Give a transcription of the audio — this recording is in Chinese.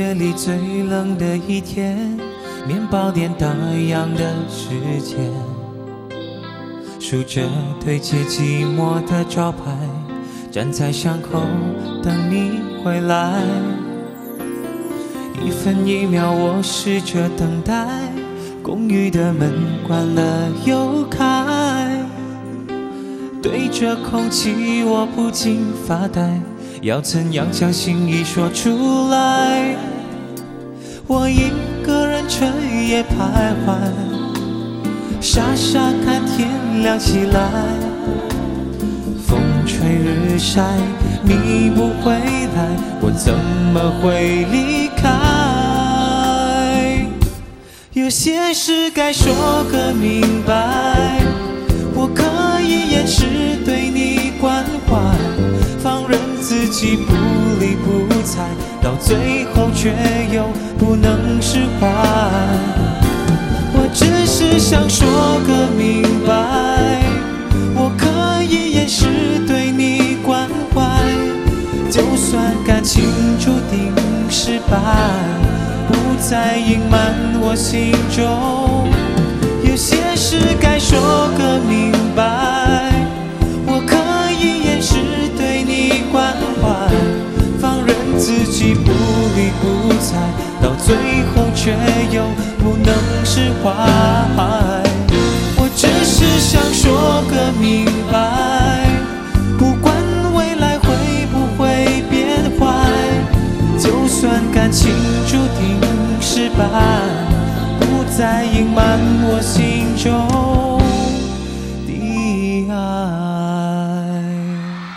夜里最冷的一天，面包店打烊的时间，数着对街寂寞的招牌，站在巷口等你回来。一分一秒我试着等待，公寓的门关了又开，对着空气我不禁发呆，要怎样将心意说出来？我一个人彻夜徘徊，傻傻看天亮起来，风吹日晒，你不回来，我怎么会离开？有些事该说个明白，我可以掩饰对你关怀，放任自己不理不睬，到最后却又不能释怀。我只是想说个明白，我可以掩饰对你关怀，就算感情注定失败，不再隐瞒我心中。有些事该说个明白，我可以掩饰对你关怀，放任自己不理不睬，到最后却又不能释怀。我只是想说个明白，不管未来会不会变坏，就算感情注定失败，不再隐瞒